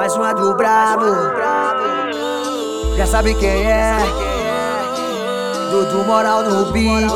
Mais uma do brabo, já sabe quem é. Dudu Moral no beat.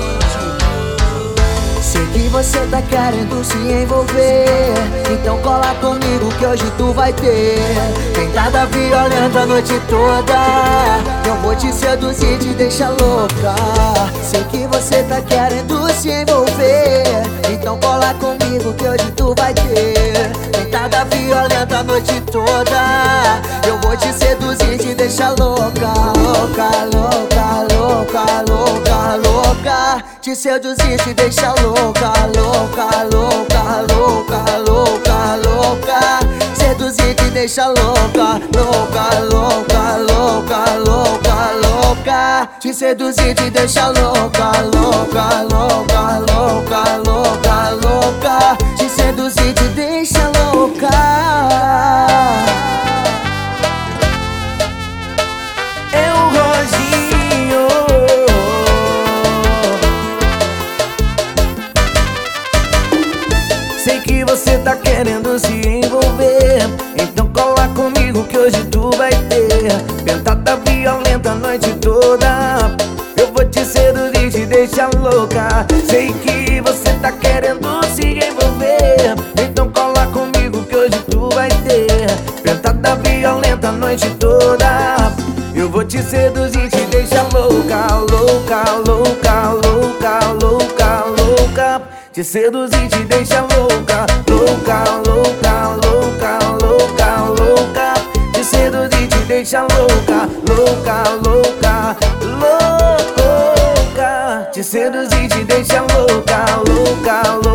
Sei que você tá querendo se envolver, então cola comigo que hoje tu vai ter tentada violenta a noite toda. Eu vou te seduzir e te deixar louca. Sei que você tá querendo se envolver, então cola comigo que hoje tu vai ter tentada violenta a noite toda. Eu vou te seduzir e te deixar louca. Louca, louca, louca, louca, louca. Te seduzir, te deixar louca. Louca, louca, louca, louca, louca. Seduzir, te deixa louca. Louca, louca, louca, louca, louca. Te seduzir, te deixa louca. Louca, louca, louca, louca, louca. Te seduzir, te deixa louca. É o Roginho. Sei que você tá querendo se envolver, então cola comigo que hoje tu vai ter pentada violenta a noite toda. Eu vou te seduzir, te deixar louca. Sei que você tá querendo se envolver, então cola comigo que hoje tu vai ter pentada violenta a noite toda. Eu vou te seduzir, te deixar louca. Louca, louca, louca, louca, louca. Te seduzir, te deixa louca. Louca, louca, louca, louca, louca. Te seduzir, te deixa louca. Louca, louca, louca. Te seduzir, te deixa louca. Louca, louca.